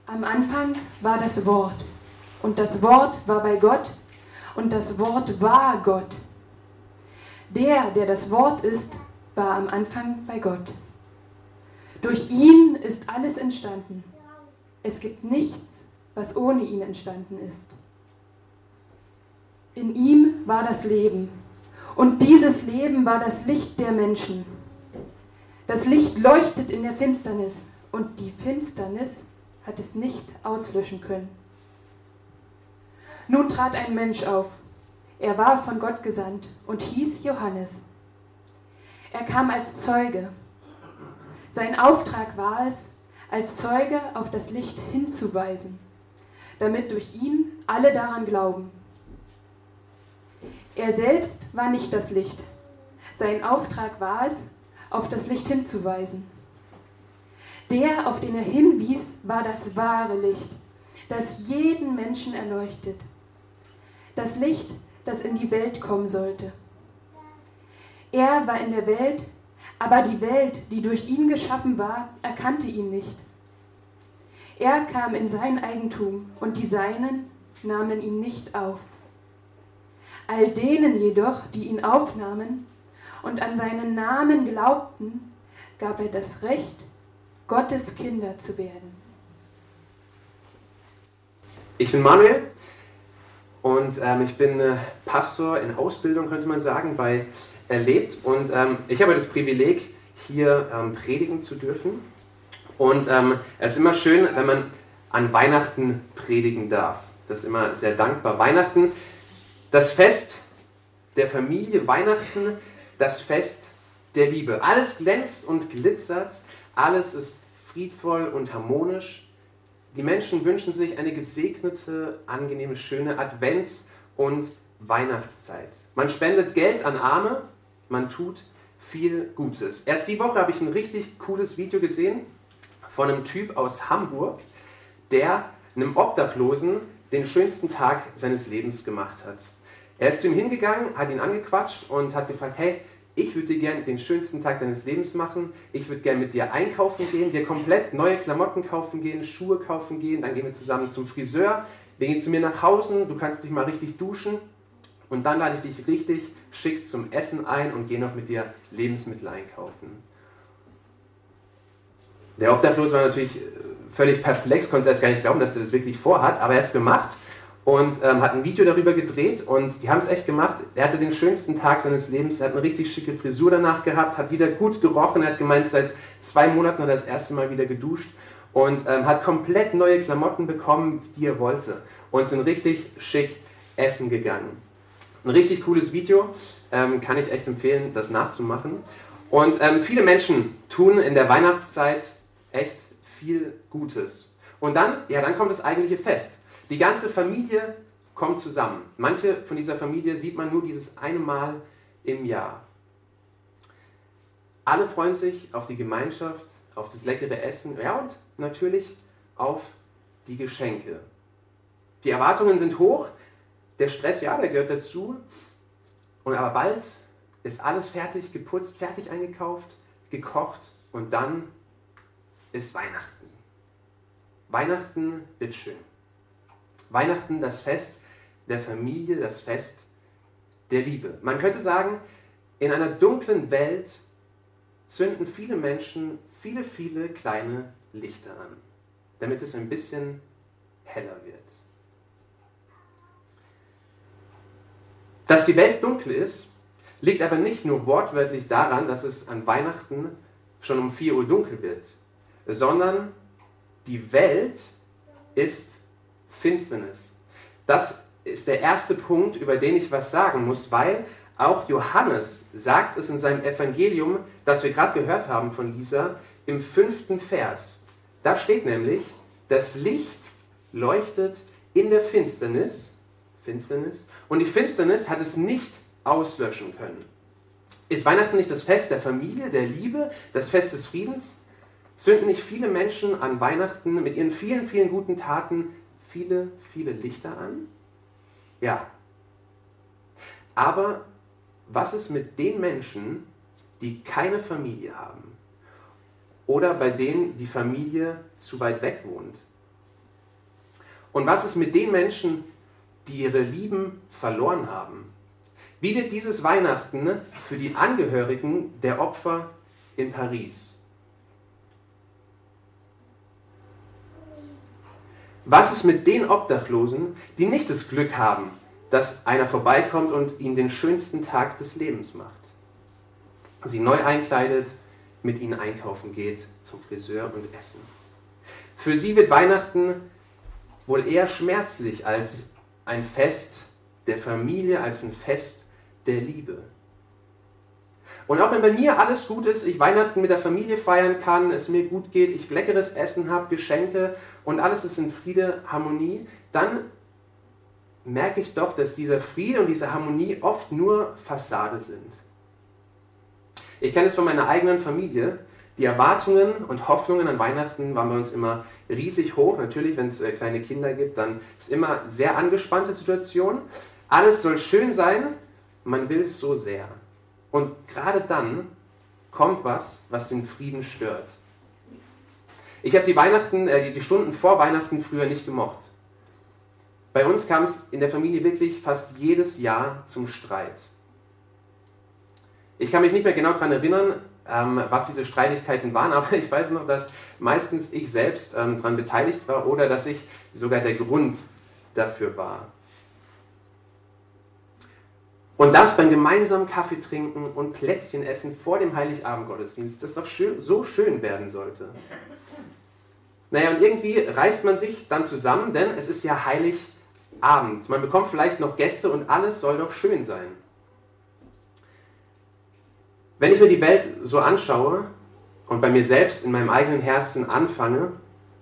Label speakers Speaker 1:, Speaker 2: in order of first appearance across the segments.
Speaker 1: Am Anfang war das Wort, und das Wort war bei Gott, und das Wort war Gott. Der das Wort ist, war am Anfang bei Gott. Durch ihn ist alles entstanden. Es gibt nichts, was ohne ihn entstanden ist. In ihm war das Leben, und dieses Leben war das Licht der Menschen. Das Licht leuchtet in der Finsternis, und die Finsternis hat es nicht auslöschen können. Nun trat ein Mensch auf. Er war von Gott gesandt und hieß Johannes. Er kam als Zeuge. Sein Auftrag war es, als Zeuge auf das Licht hinzuweisen, damit durch ihn alle daran glauben. Er selbst war nicht das Licht. Sein Auftrag war es, auf das Licht hinzuweisen. Der, auf den er hinwies, war das wahre Licht, das jeden Menschen erleuchtet. Das Licht, das in die Welt kommen sollte. Er war in der Welt, aber die Welt, die durch ihn geschaffen war, erkannte ihn nicht. Er kam in sein Eigentum, und die Seinen nahmen ihn nicht auf. All denen jedoch, die ihn aufnahmen und an seinen Namen glaubten, gab er das Recht, Gottes Kinder zu werden.
Speaker 2: Ich bin Manuel und ich bin Pastor in Ausbildung, könnte man sagen, bei Erlebt. Und ich habe das Privileg, hier predigen zu dürfen. Und es ist immer schön, wenn man an Weihnachten predigen darf. Das ist immer sehr dankbar. Weihnachten, das Fest der Familie, Weihnachten, das Fest der Liebe. Alles glänzt und glitzert, alles ist friedvoll und harmonisch. Die Menschen wünschen sich eine gesegnete, angenehme, schöne Advents- und Weihnachtszeit. Man spendet Geld an Arme, man tut viel Gutes. Erst die Woche habe ich ein richtig cooles Video gesehen von einem Typ aus Hamburg, der einem Obdachlosen den schönsten Tag seines Lebens gemacht hat. Er ist zu ihm hingegangen, hat ihn angequatscht und hat gefragt, hey, ich würde dir gerne den schönsten Tag deines Lebens machen, ich würde gerne mit dir einkaufen gehen, dir komplett neue Klamotten kaufen gehen, Schuhe kaufen gehen, dann gehen wir zusammen zum Friseur, wir gehen zu mir nach Hause, du kannst dich mal richtig duschen und dann lade ich dich richtig schick zum Essen ein und gehe noch mit dir Lebensmittel einkaufen. Der Obdachlose war natürlich völlig perplex, konnte erst gar nicht glauben, dass er das wirklich vorhat, aber er hat es gemacht und hat ein Video darüber gedreht und die haben es echt gemacht. Er hatte den schönsten Tag seines Lebens, er hat eine richtig schicke Frisur danach gehabt, hat wieder gut gerochen, er hat gemeint, seit 2 Monaten hat er das erste Mal wieder geduscht und hat komplett neue Klamotten bekommen, die er wollte und sind richtig schick essen gegangen. Ein richtig cooles Video, kann ich echt empfehlen, das nachzumachen. Und viele Menschen tun in der Weihnachtszeit echt viel Gutes. Und dann kommt das eigentliche Fest. Die ganze Familie kommt zusammen. Manche von dieser Familie sieht man nur dieses eine Mal im Jahr. Alle freuen sich auf die Gemeinschaft, auf das leckere Essen, ja, und natürlich auf die Geschenke. Die Erwartungen sind hoch, der Stress, ja, der gehört dazu. Und aber bald ist alles fertig, geputzt, fertig eingekauft, gekocht und dann ist Weihnachten. Weihnachten wird schön. Weihnachten, das Fest der Familie, das Fest der Liebe. Man könnte sagen, in einer dunklen Welt zünden viele Menschen viele, viele kleine Lichter an, damit es ein bisschen heller wird. Dass die Welt dunkel ist, liegt aber nicht nur wortwörtlich daran, dass es an Weihnachten schon um 4 Uhr dunkel wird, sondern die Welt ist Finsternis. Das ist der erste Punkt, über den ich was sagen muss, weil auch Johannes sagt es in seinem Evangelium, das wir gerade gehört haben von Lisa, im 5. Vers. Da steht nämlich, das Licht leuchtet in der Finsternis, und die Finsternis hat es nicht auslöschen können. Ist Weihnachten nicht das Fest der Familie, der Liebe, das Fest des Friedens? Zünden nicht viele Menschen an Weihnachten mit ihren vielen, vielen guten Taten viele, viele Lichter an? Ja. Aber was ist mit den Menschen, die keine Familie haben? Oder bei denen die Familie zu weit weg wohnt? Und was ist mit den Menschen, die ihre Lieben verloren haben? Wie wird dieses Weihnachten für die Angehörigen der Opfer in Paris? Was ist mit den Obdachlosen, die nicht das Glück haben, dass einer vorbeikommt und ihnen den schönsten Tag des Lebens macht? Sie neu einkleidet, mit ihnen einkaufen geht, zum Friseur und essen. Für sie wird Weihnachten wohl eher schmerzlich als ein Fest der Familie, als ein Fest der Liebe. Und auch wenn bei mir alles gut ist, ich Weihnachten mit der Familie feiern kann, es mir gut geht, ich leckeres Essen habe, Geschenke und alles ist in Friede, Harmonie, dann merke ich doch, dass dieser Friede und diese Harmonie oft nur Fassade sind. Ich kenne es von meiner eigenen Familie. Die Erwartungen und Hoffnungen an Weihnachten waren bei uns immer riesig hoch. Natürlich, wenn es kleine Kinder gibt, dann ist immer sehr angespannte Situation. Alles soll schön sein, man will es so sehr. Und gerade dann kommt was den Frieden stört. Ich habe die Stunden vor Weihnachten früher nicht gemocht. Bei uns kam es in der Familie wirklich fast jedes Jahr zum Streit. Ich kann mich nicht mehr genau daran erinnern, was diese Streitigkeiten waren, aber ich weiß noch, dass meistens ich selbst daran beteiligt war oder dass ich sogar der Grund dafür war. Und das beim gemeinsamen Kaffee trinken und Plätzchen essen vor dem Heiligabend-Gottesdienst, das doch so schön werden sollte. Naja, und irgendwie reißt man sich dann zusammen, denn es ist ja Heiligabend. Man bekommt vielleicht noch Gäste und alles soll doch schön sein. Wenn ich mir die Welt so anschaue und bei mir selbst in meinem eigenen Herzen anfange,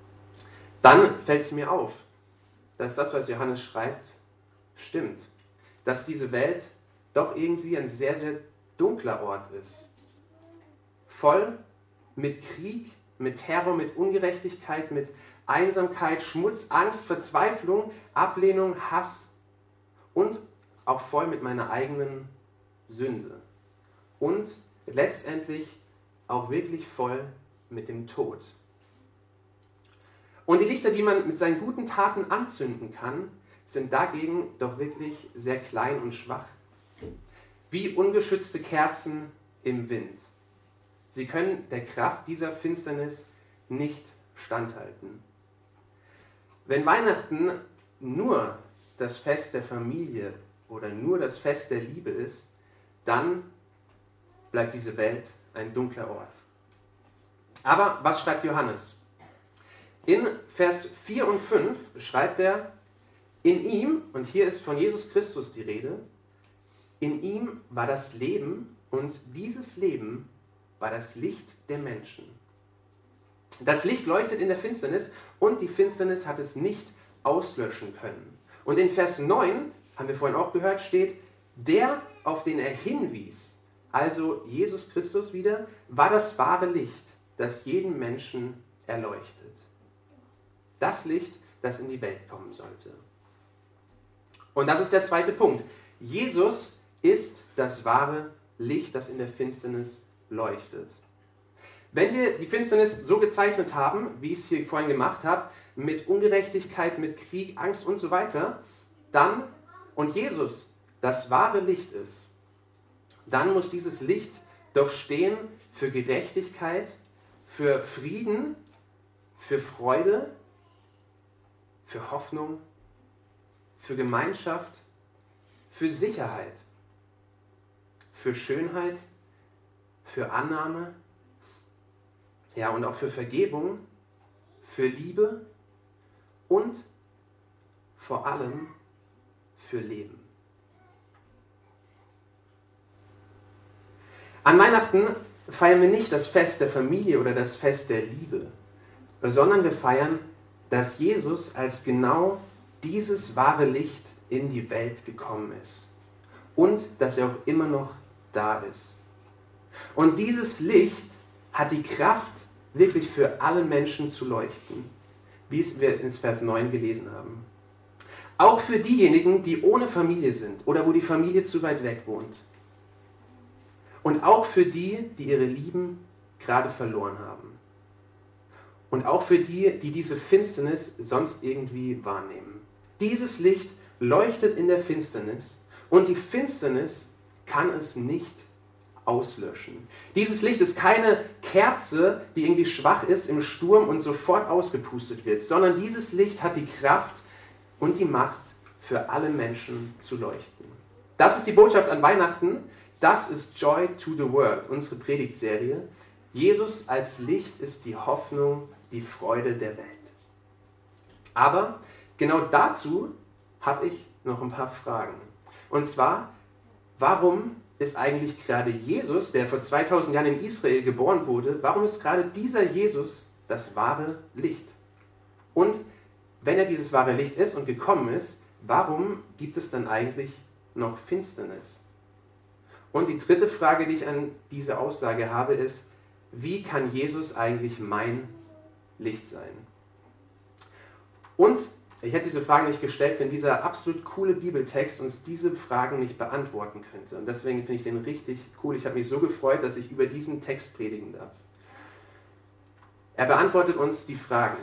Speaker 2: dann fällt es mir auf, dass das, was Johannes schreibt, stimmt. Dass diese Welt doch irgendwie ein sehr, sehr dunkler Ort ist. Voll mit Krieg, mit Terror, mit Ungerechtigkeit, mit Einsamkeit, Schmutz, Angst, Verzweiflung, Ablehnung, Hass und auch voll mit meiner eigenen Sünde. Und letztendlich auch wirklich voll mit dem Tod. Und die Lichter, die man mit seinen guten Taten anzünden kann, sind dagegen doch wirklich sehr klein und schwach. Wie ungeschützte Kerzen im Wind. Sie können der Kraft dieser Finsternis nicht standhalten. Wenn Weihnachten nur das Fest der Familie oder nur das Fest der Liebe ist, dann bleibt diese Welt ein dunkler Ort. Aber was schreibt Johannes? In Vers 4 und 5 schreibt er, in ihm, und hier ist von Jesus Christus die Rede, in ihm war das Leben und dieses Leben war das Licht der Menschen. Das Licht leuchtet in der Finsternis und die Finsternis hat es nicht auslöschen können. Und in Vers 9, haben wir vorhin auch gehört, steht, der, auf den er hinwies, also Jesus Christus wieder, war das wahre Licht, das jeden Menschen erleuchtet. Das Licht, das in die Welt kommen sollte. Und das ist der zweite Punkt. Jesus ist das wahre Licht, das in der Finsternis leuchtet. Wenn wir die Finsternis so gezeichnet haben, wie ich es hier vorhin gemacht habe, mit Ungerechtigkeit, mit Krieg, Angst und so weiter, dann, und Jesus das wahre Licht ist, dann muss dieses Licht doch stehen für Gerechtigkeit, für Frieden, für Freude, für Hoffnung, für Gemeinschaft, für Sicherheit, für Schönheit, für Annahme, ja, und auch für Vergebung, für Liebe und vor allem für Leben. An Weihnachten feiern wir nicht das Fest der Familie oder das Fest der Liebe, sondern wir feiern, dass Jesus als genau dieses wahre Licht in die Welt gekommen ist und dass er auch immer noch da ist. Und dieses Licht hat die Kraft, wirklich für alle Menschen zu leuchten, wie es wir in Vers 9 gelesen haben. Auch für diejenigen, die ohne Familie sind oder wo die Familie zu weit weg wohnt. Und auch für die, die ihre Lieben gerade verloren haben. und auch für die, die diese Finsternis sonst irgendwie wahrnehmen. Dieses Licht leuchtet in der Finsternis und die Finsternis kann es nicht auslöschen. Dieses Licht ist keine Kerze, die irgendwie schwach ist im Sturm und sofort ausgepustet wird, sondern dieses Licht hat die Kraft und die Macht, für alle Menschen zu leuchten. Das ist die Botschaft an Weihnachten. Das ist Joy to the World, unsere Predigtserie. Jesus als Licht ist die Hoffnung, die Freude der Welt. Aber genau dazu habe ich noch ein paar Fragen. Und zwar, warum ist eigentlich gerade Jesus, der vor 2000 Jahren in Israel geboren wurde, warum ist gerade dieser Jesus das wahre Licht? Und wenn er dieses wahre Licht ist und gekommen ist, warum gibt es dann eigentlich noch Finsternis? Und die dritte Frage, die ich an diese Aussage habe, ist, wie kann Jesus eigentlich mein Licht sein? Und ich hätte diese Frage nicht gestellt, wenn dieser absolut coole Bibeltext uns diese Fragen nicht beantworten könnte. Und deswegen finde ich den richtig cool. Ich habe mich so gefreut, dass ich über diesen Text predigen darf. Er beantwortet uns die Fragen.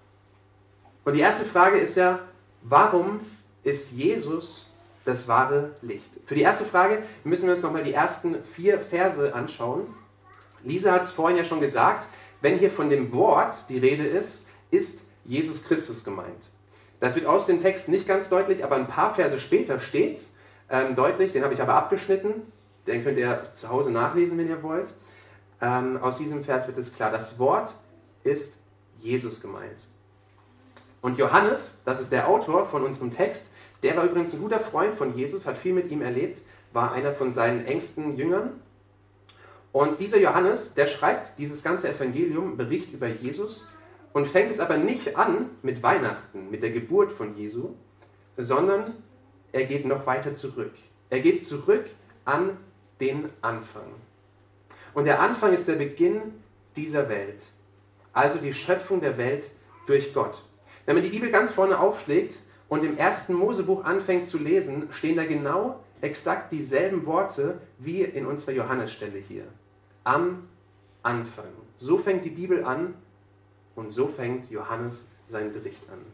Speaker 2: Und die erste Frage ist ja, warum ist Jesus das wahre Licht? Für die erste Frage müssen wir uns nochmal die ersten 4 Verse anschauen. Lisa hat es vorhin ja schon gesagt, wenn hier von dem Wort die Rede ist, ist Jesus Christus gemeint. Das wird aus dem Text nicht ganz deutlich, aber ein paar Verse später steht es deutlich, den habe ich aber abgeschnitten, den könnt ihr zu Hause nachlesen, wenn ihr wollt. Aus diesem Vers wird es klar, das Wort ist Jesus gemeint. Und Johannes, das ist der Autor von unserem Text, der war übrigens ein guter Freund von Jesus, hat viel mit ihm erlebt, war einer von seinen engsten Jüngern. Und dieser Johannes, der schreibt dieses ganze Evangelium, Bericht über Jesus, und fängt es aber nicht an mit Weihnachten, mit der Geburt von Jesu, sondern er geht noch weiter zurück. Er geht zurück an den Anfang. Und der Anfang ist der Beginn dieser Welt, also die Schöpfung der Welt durch Gott. Wenn man die Bibel ganz vorne aufschlägt und im 1. Mosebuch anfängt zu lesen, stehen da genau exakt dieselben Worte wie in unserer Johannesstelle hier. Am Anfang. So fängt die Bibel an. Und so fängt Johannes seinen Bericht an.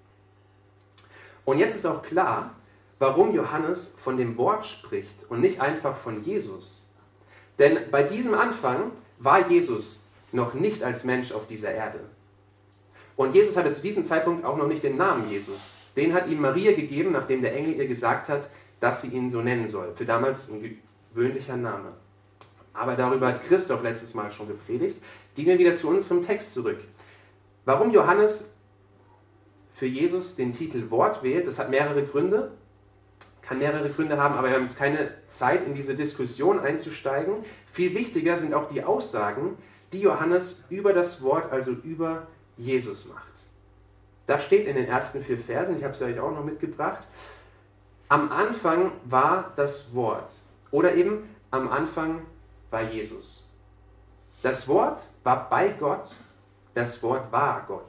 Speaker 2: Und jetzt ist auch klar, warum Johannes von dem Wort spricht und nicht einfach von Jesus. Denn bei diesem Anfang war Jesus noch nicht als Mensch auf dieser Erde. Und Jesus hatte zu diesem Zeitpunkt auch noch nicht den Namen Jesus. Den hat ihm Maria gegeben, nachdem der Engel ihr gesagt hat, dass sie ihn so nennen soll. Für damals ein gewöhnlicher Name. Aber darüber hat Christoph letztes Mal schon gepredigt. Gehen wir wieder zu unserem Text zurück. Warum Johannes für Jesus den Titel Wort wählt, das hat mehrere Gründe, kann mehrere Gründe haben, aber wir haben jetzt keine Zeit, in diese Diskussion einzusteigen. Viel wichtiger sind auch die Aussagen, die Johannes über das Wort, also über Jesus macht. Da steht in den ersten 4 Versen, ich habe es euch auch noch mitgebracht, am Anfang war das Wort. Oder eben am Anfang war Jesus. Das Wort war bei Gott. Das Wort war Gott.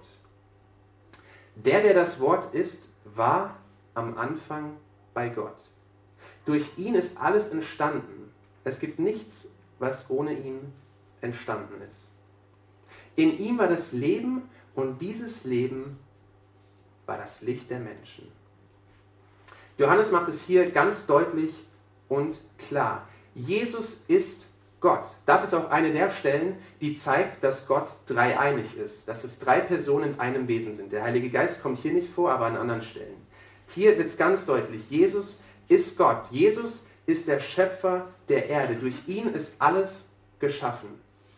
Speaker 2: Der das Wort ist, war am Anfang bei Gott. Durch ihn ist alles entstanden. Es gibt nichts, was ohne ihn entstanden ist. In ihm war das Leben und dieses Leben war das Licht der Menschen. Johannes macht es hier ganz deutlich und klar. Jesus ist Gott. Das ist auch eine der Stellen, die zeigt, dass Gott dreieinig ist, dass es 3 Personen in einem Wesen sind. Der Heilige Geist kommt hier nicht vor, aber an anderen Stellen. Hier wird es ganz deutlich, Jesus ist Gott. Jesus ist der Schöpfer der Erde. Durch ihn ist alles geschaffen.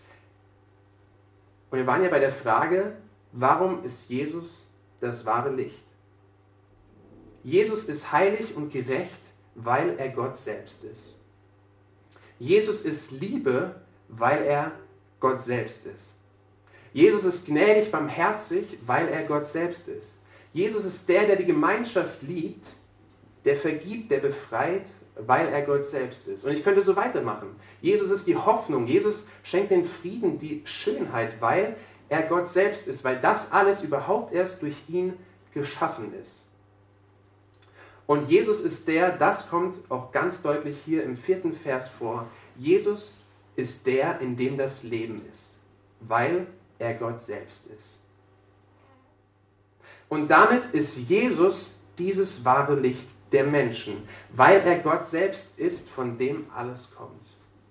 Speaker 2: Und wir waren ja bei der Frage, warum ist Jesus das wahre Licht? Jesus ist heilig und gerecht, weil er Gott selbst ist. Jesus ist Liebe, weil er Gott selbst ist. Jesus ist gnädig, barmherzig, weil er Gott selbst ist. Jesus ist der die Gemeinschaft liebt, der vergibt, der befreit, weil er Gott selbst ist. Und ich könnte so weitermachen. Jesus ist die Hoffnung. Jesus schenkt den Frieden, die Schönheit, weil er Gott selbst ist, weil das alles überhaupt erst durch ihn geschaffen ist. Und Jesus ist das kommt auch ganz deutlich hier im 4. Vers vor, Jesus ist der, in dem das Leben ist, weil er Gott selbst ist. Und damit ist Jesus dieses wahre Licht der Menschen, weil er Gott selbst ist, von dem alles kommt.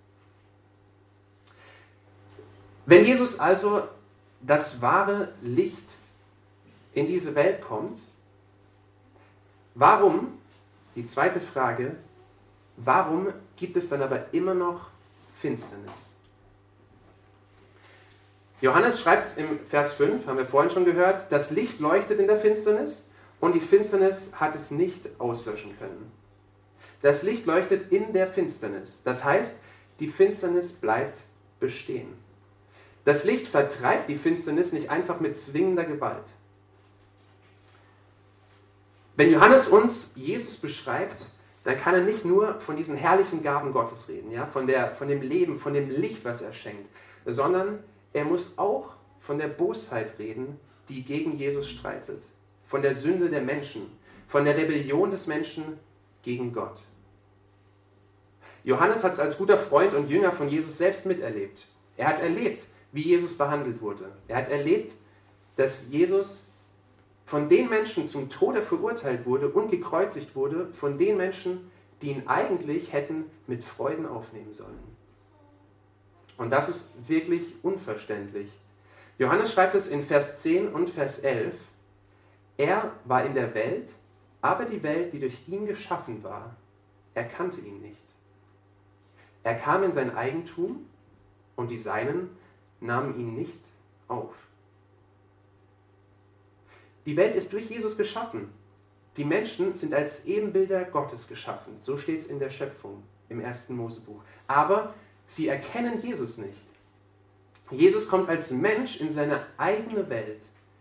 Speaker 2: Wenn Jesus also das wahre Licht in diese Welt kommt, warum, die zweite Frage, warum gibt es dann aber immer noch Finsternis? Johannes schreibt es im Vers 5, haben wir vorhin schon gehört, das Licht leuchtet in der Finsternis und die Finsternis hat es nicht auslöschen können. Das Licht leuchtet in der Finsternis, das heißt, die Finsternis bleibt bestehen. Das Licht vertreibt die Finsternis nicht einfach mit zwingender Gewalt. Wenn Johannes uns Jesus beschreibt, dann kann er nicht nur von diesen herrlichen Gaben Gottes reden, ja, von dem Leben, von dem Licht, was er schenkt, sondern er muss auch von der Bosheit reden, die gegen Jesus streitet, von der Sünde der Menschen, von der Rebellion des Menschen gegen Gott. Johannes hat es als guter Freund und Jünger von Jesus selbst miterlebt. Er hat erlebt, wie Jesus behandelt wurde. Er hat erlebt, dass Jesus von den Menschen zum Tode verurteilt wurde und gekreuzigt wurde, von den Menschen, die ihn eigentlich hätten mit Freuden aufnehmen sollen. Und das ist wirklich unverständlich. Johannes schreibt es in Vers 10 und Vers 11. Er war in der Welt, aber die Welt, die durch ihn geschaffen war, erkannte ihn nicht. Er kam in sein Eigentum und die Seinen nahmen ihn nicht auf. Die Welt ist durch Jesus geschaffen. Die Menschen sind als Ebenbilder Gottes geschaffen. So steht es in der Schöpfung im 1. Mosebuch. Aber sie erkennen Jesus nicht. Jesus kommt als Mensch in seine eigene Welt.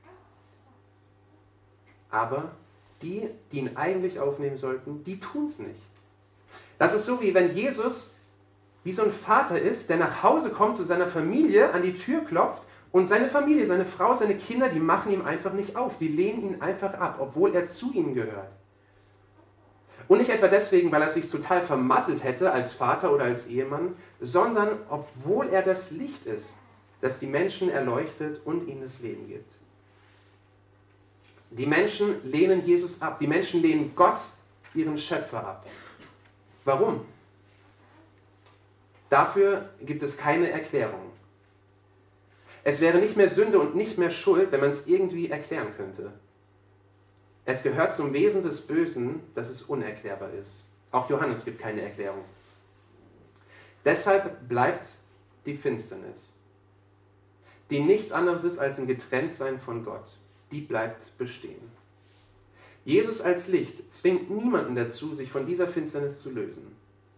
Speaker 2: Aber die ihn eigentlich aufnehmen sollten, die tun es nicht. Das ist so, wie wenn Jesus wie so ein Vater ist, der nach Hause kommt zu seiner Familie, an die Tür klopft und seine Familie, seine Frau, seine Kinder, die machen ihm einfach nicht auf. Die lehnen ihn einfach ab, obwohl er zu ihnen gehört. Und nicht etwa deswegen, weil er sich total vermasselt hätte als Vater oder als Ehemann, sondern obwohl er das Licht ist, das die Menschen erleuchtet und ihnen das Leben gibt. Die Menschen lehnen Jesus ab. Die Menschen lehnen Gott, ihren Schöpfer, ab. Warum? Dafür gibt es keine Erklärung. Es wäre nicht mehr Sünde und nicht mehr Schuld, wenn man es irgendwie erklären könnte. Es gehört zum Wesen des Bösen, dass es unerklärbar ist. Auch Johannes gibt keine Erklärung. Deshalb bleibt die Finsternis, die nichts anderes ist als ein Getrenntsein von Gott. Die bleibt bestehen. Jesus als Licht zwingt niemanden dazu, sich von dieser Finsternis zu lösen.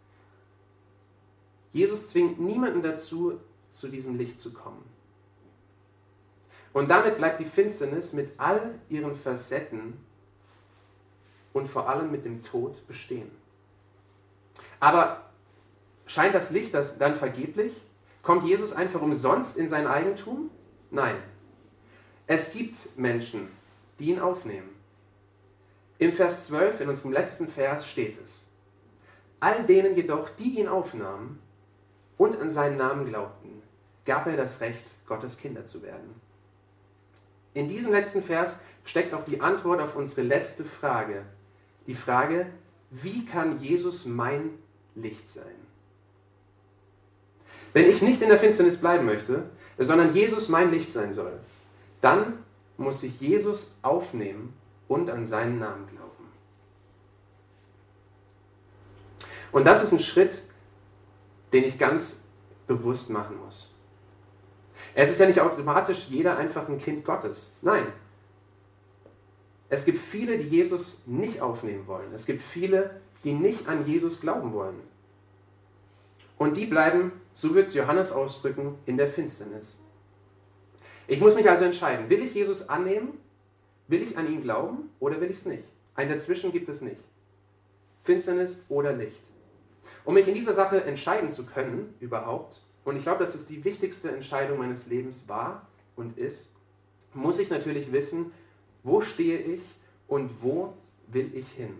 Speaker 2: Jesus zwingt niemanden dazu, zu diesem Licht zu kommen. Und damit bleibt die Finsternis mit all ihren Facetten und vor allem mit dem Tod bestehen. Aber scheint das Licht dann vergeblich? Kommt Jesus einfach umsonst in sein Eigentum? Nein. Es gibt Menschen, die ihn aufnehmen. Im Vers 12, in unserem letzten Vers, steht es: All denen jedoch, die ihn aufnahmen und an seinen Namen glaubten, gab er das Recht, Gottes Kinder zu werden. In diesem letzten Vers steckt auch die Antwort auf unsere letzte Frage. Die Frage, wie kann Jesus mein Licht sein? Wenn ich nicht in der Finsternis bleiben möchte, sondern Jesus mein Licht sein soll, dann muss ich Jesus aufnehmen und an seinen Namen glauben. Und das ist ein Schritt, den ich ganz bewusst machen muss. Es ist ja nicht automatisch jeder einfach ein Kind Gottes. Nein. Es gibt viele, die Jesus nicht aufnehmen wollen. Es gibt viele, die nicht an Jesus glauben wollen. Und die bleiben, so wird es Johannes ausdrücken, in der Finsternis. Ich muss mich also entscheiden, will ich Jesus annehmen, will ich an ihn glauben oder will ich es nicht? Ein Dazwischen gibt es nicht. Finsternis oder Licht. Um mich in dieser Sache entscheiden zu können, überhaupt, und ich glaube, dass es die wichtigste Entscheidung meines Lebens war und ist, muss ich natürlich wissen, wo stehe ich und wo will ich hin?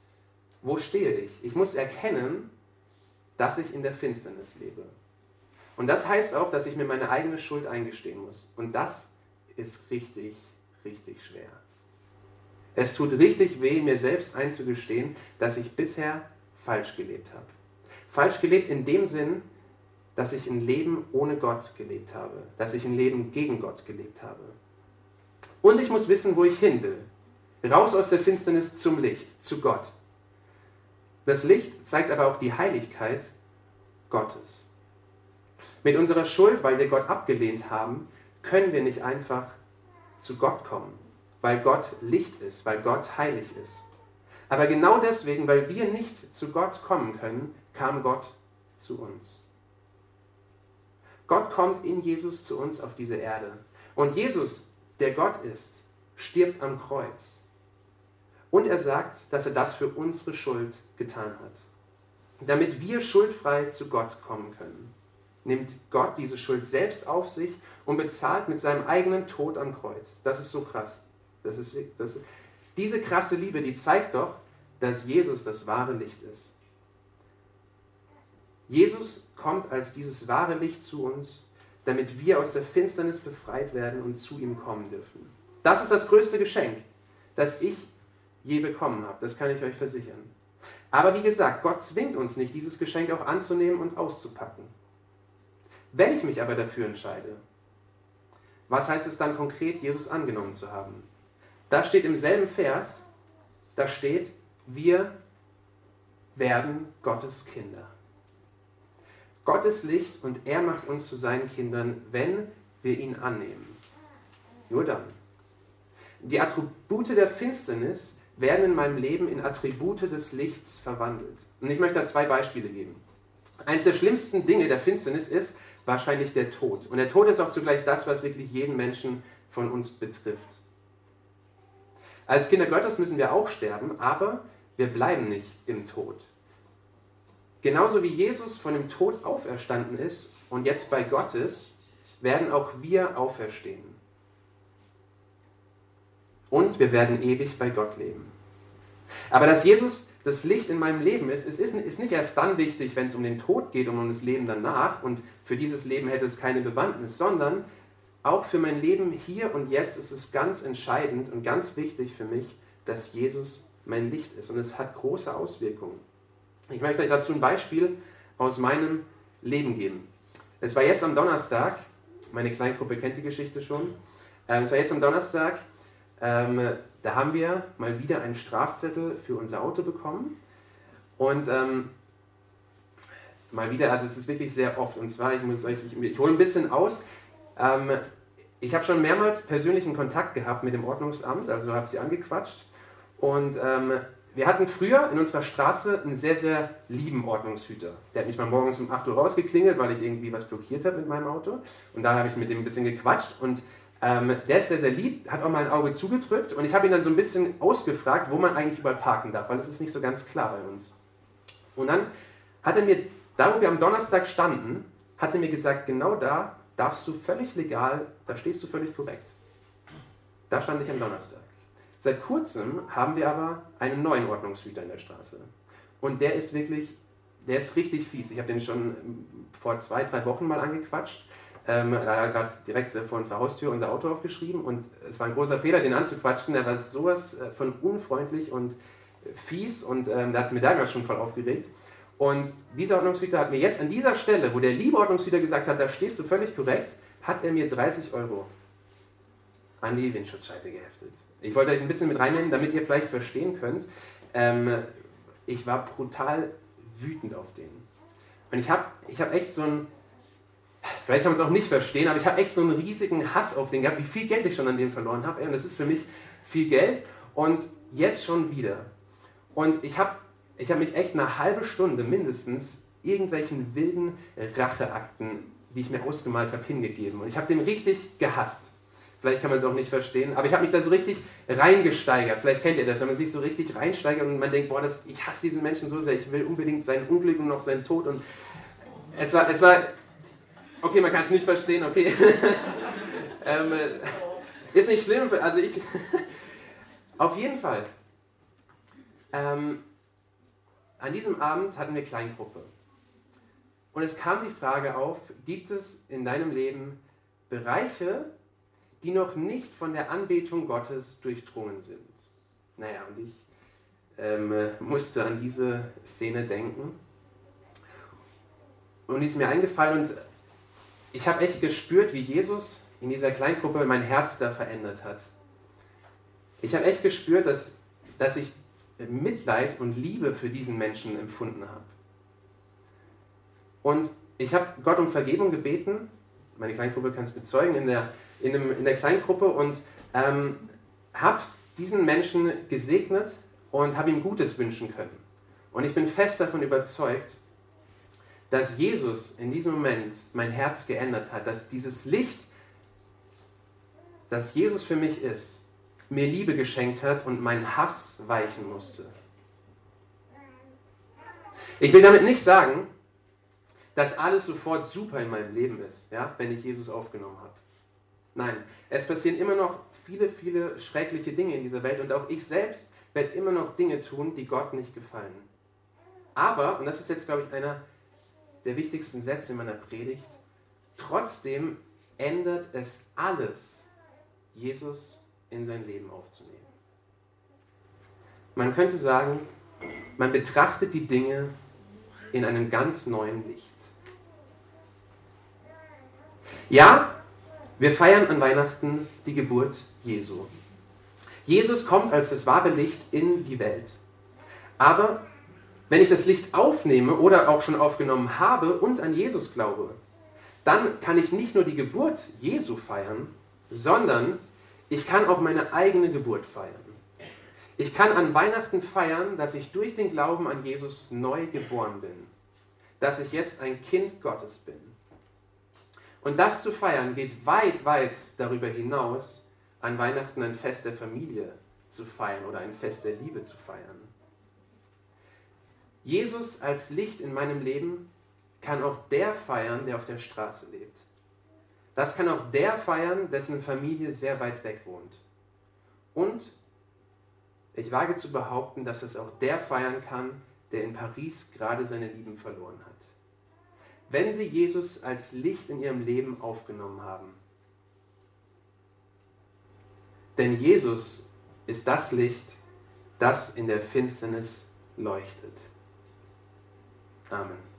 Speaker 2: Wo stehe ich? Ich muss erkennen, dass ich in der Finsternis lebe. Und das heißt auch, dass ich mir meine eigene Schuld eingestehen muss. Und das ist richtig, richtig schwer. Es tut richtig weh, mir selbst einzugestehen, dass ich bisher falsch gelebt habe. Falsch gelebt in dem Sinn, dass ich ein Leben ohne Gott gelebt habe, dass ich ein Leben gegen Gott gelebt habe. Und ich muss wissen, wo ich hin will. Raus aus der Finsternis zum Licht, zu Gott. Das Licht zeigt aber auch die Heiligkeit Gottes. Mit unserer Schuld, weil wir Gott abgelehnt haben, können wir nicht einfach zu Gott kommen, weil Gott Licht ist, weil Gott heilig ist. Aber genau deswegen, weil wir nicht zu Gott kommen können, kam Gott zu uns. Gott kommt in Jesus zu uns auf diese Erde. Und Jesus, der Gott ist, stirbt am Kreuz. Und er sagt, dass er das für unsere Schuld getan hat. Damit wir schuldfrei zu Gott kommen können, nimmt Gott diese Schuld selbst auf sich und bezahlt mit seinem eigenen Tod am Kreuz. Das ist so krass. Diese krasse Liebe, die zeigt doch, dass Jesus das wahre Licht ist. Jesus kommt als dieses wahre Licht zu uns, damit wir aus der Finsternis befreit werden und zu ihm kommen dürfen. Das ist das größte Geschenk, das ich je bekommen habe. Das kann ich euch versichern. Aber wie gesagt, Gott zwingt uns nicht, dieses Geschenk auch anzunehmen und auszupacken. Wenn ich mich aber dafür entscheide, was heißt es dann konkret, Jesus angenommen zu haben? Da steht im selben Vers, da steht, wir werden Gottes Kinder. Gott ist Licht und er macht uns zu seinen Kindern, wenn wir ihn annehmen. Nur dann. Die Attribute der Finsternis werden in meinem Leben in Attribute des Lichts verwandelt. Und ich möchte da 2 Beispiele geben. Eines der schlimmsten Dinge der Finsternis ist wahrscheinlich der Tod. Und der Tod ist auch zugleich das, was wirklich jeden Menschen von uns betrifft. Als Kinder Gottes müssen wir auch sterben, aber wir bleiben nicht im Tod. Genauso wie Jesus von dem Tod auferstanden ist und jetzt bei Gott ist, werden auch wir auferstehen. Und wir werden ewig bei Gott leben. Aber dass Jesus das Licht in meinem Leben ist nicht erst dann wichtig, wenn es um den Tod geht und um das Leben danach und für dieses Leben hätte es keine Bewandtnis, sondern auch für mein Leben hier und jetzt ist es ganz entscheidend und ganz wichtig für mich, dass Jesus mein Licht ist und es hat große Auswirkungen. Ich möchte euch dazu ein Beispiel aus meinem Leben geben. Es war jetzt am Donnerstag, meine Kleingruppe kennt die Geschichte schon, es war jetzt am Donnerstag, da haben wir mal wieder einen Strafzettel für unser Auto bekommen und mal wieder, also es ist wirklich sehr oft und zwar, ich hole ein bisschen aus, ich habe schon mehrmals persönlichen Kontakt gehabt mit dem Ordnungsamt, also habe sie angequatscht und wir hatten früher in unserer Straße einen sehr, sehr lieben Ordnungshüter. Der hat mich mal morgens um 8 Uhr rausgeklingelt, weil ich irgendwie was blockiert habe mit meinem Auto. Und da habe ich mit dem ein bisschen gequatscht. Und der ist sehr, sehr lieb, hat auch mal ein Auge zugedrückt. Und ich habe ihn dann so ein bisschen ausgefragt, wo man eigentlich überall parken darf, weil das ist nicht so ganz klar bei uns. Und dann hat er mir, da wo wir am Donnerstag standen, hat er mir gesagt, genau da darfst du völlig legal, da stehst du völlig korrekt. Da stand ich am Donnerstag. Seit kurzem haben wir aber einen neuen Ordnungshüter in der Straße. Und der ist richtig fies. Ich habe den schon vor 2-3 Wochen mal angequatscht. Er hat gerade direkt vor unserer Haustür unser Auto aufgeschrieben und es war ein großer Fehler, den anzuquatschen. Er war sowas von unfreundlich und fies und der hat mir damals schon voll aufgeregt. Und dieser Ordnungshüter hat mir jetzt an dieser Stelle, wo der liebe Ordnungshüter gesagt hat, da stehst du völlig korrekt, hat er mir 30 € an die Windschutzscheibe geheftet. Ich wollte euch ein bisschen mit reinnehmen, damit ihr vielleicht verstehen könnt. Ich war brutal wütend auf den. Und ich hab echt so einen, vielleicht kann man es auch nicht verstehen, aber ich habe echt so einen riesigen Hass auf den gehabt, wie viel Geld ich schon an dem verloren habe. Und das ist für mich viel Geld und jetzt schon wieder. Und ich hab mich echt eine halbe Stunde mindestens irgendwelchen wilden Racheakten, die ich mir ausgemalt habe, hingegeben. Und ich habe den richtig gehasst. Vielleicht kann man es auch nicht verstehen, aber ich habe mich da so richtig reingesteigert. Vielleicht kennt ihr das, wenn man sich so richtig reinsteigert und man denkt, boah, ich hasse diesen Menschen so sehr, ich will unbedingt sein Unglück und noch seinen Tod. Und es war okay, man kann es nicht verstehen, okay. Ist nicht schlimm, also auf jeden Fall. An diesem Abend hatten wir Kleingruppe. Und es kam die Frage auf, gibt es in deinem Leben Bereiche, die noch nicht von der Anbetung Gottes durchdrungen sind? Naja, und ich musste an diese Szene denken. Und die ist mir eingefallen und ich habe echt gespürt, wie Jesus in dieser Kleingruppe mein Herz da verändert hat. Ich habe echt gespürt, dass ich Mitleid und Liebe für diesen Menschen empfunden habe. Und ich habe Gott um Vergebung gebeten, meine Kleingruppe kann es bezeugen, in der Kleingruppe und habe diesen Menschen gesegnet und habe ihm Gutes wünschen können. Und ich bin fest davon überzeugt, dass Jesus in diesem Moment mein Herz geändert hat, dass dieses Licht, das Jesus für mich ist, mir Liebe geschenkt hat und mein Hass weichen musste. Ich will damit nicht sagen, dass alles sofort super in meinem Leben ist, ja, wenn ich Jesus aufgenommen habe. Nein, es passieren immer noch viele, viele schreckliche Dinge in dieser Welt und auch ich selbst werde immer noch Dinge tun, die Gott nicht gefallen. Aber, und das ist jetzt, glaube ich, einer der wichtigsten Sätze in meiner Predigt, trotzdem ändert es alles, Jesus in sein Leben aufzunehmen. Man könnte sagen, man betrachtet die Dinge in einem ganz neuen Licht. Ja, wir feiern an Weihnachten die Geburt Jesu. Jesus kommt als das wahre Licht in die Welt. Aber wenn ich das Licht aufnehme oder auch schon aufgenommen habe und an Jesus glaube, dann kann ich nicht nur die Geburt Jesu feiern, sondern ich kann auch meine eigene Geburt feiern. Ich kann an Weihnachten feiern, dass ich durch den Glauben an Jesus neu geboren bin, dass ich jetzt ein Kind Gottes bin. Und das zu feiern geht weit, weit darüber hinaus, an Weihnachten ein Fest der Familie zu feiern oder ein Fest der Liebe zu feiern. Jesus als Licht in meinem Leben kann auch der feiern, der auf der Straße lebt. Das kann auch der feiern, dessen Familie sehr weit weg wohnt. Und ich wage zu behaupten, dass es auch der feiern kann, der in Paris gerade seine Lieben verloren hat. Wenn sie Jesus als Licht in ihrem Leben aufgenommen haben. Denn Jesus ist das Licht, das in der Finsternis leuchtet. Amen.